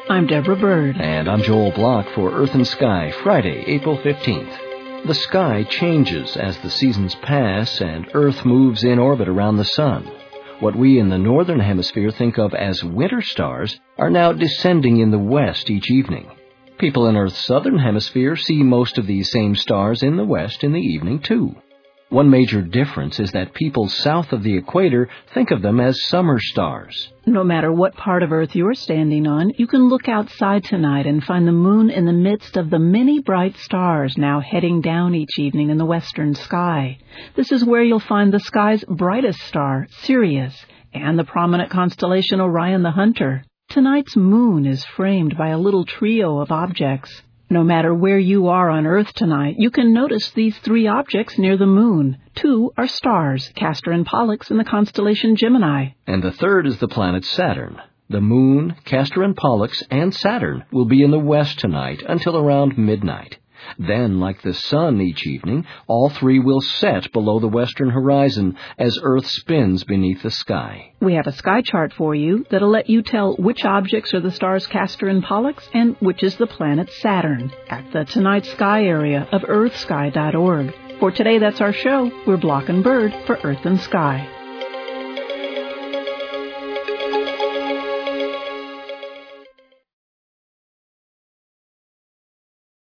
I'm Deborah Bird. And I'm Joel Block for Earth and Sky, Friday, April 15th. The sky changes as the seasons pass and Earth moves in orbit around the sun. What we in the northern hemisphere think of as winter stars are now descending in the west each evening. People in Earth's southern hemisphere see most of these same stars in the west in the evening, too. One major difference is that people south of the equator think of them as summer stars. No matter what part of Earth you're standing on, you can look outside tonight and find the moon in the midst of the many bright stars now heading down each evening in the western sky. This is where you'll find the sky's brightest star, Sirius, and the prominent constellation Orion the Hunter. Tonight's moon is framed by a little trio of objects. No matter where you are on Earth tonight, you can notice these three objects near the moon. Two are stars, Castor and Pollux in the constellation Gemini. And the third is the planet Saturn. The moon, Castor and Pollux, and Saturn will be in the west tonight until around midnight. Then, like the sun each evening, all three will set below the western horizon as Earth spins beneath the sky. We have a sky chart for you that'll let you tell which objects are the stars Castor and Pollux and which is the planet Saturn at the Tonight Sky area of earthsky.org. For today, that's our show. We're Block and Bird for Earth and Sky.